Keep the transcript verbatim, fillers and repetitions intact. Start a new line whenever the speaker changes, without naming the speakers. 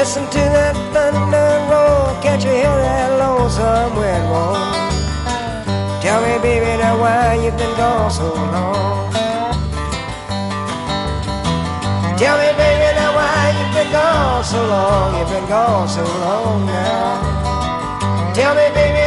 Listen to that thunder roll. Can't you hear that lonesome wind roll? Tell me, baby, now why you've been gone so long. Tell me, baby, now why you've been gone so long. You've been gone so long now. Tell me, baby.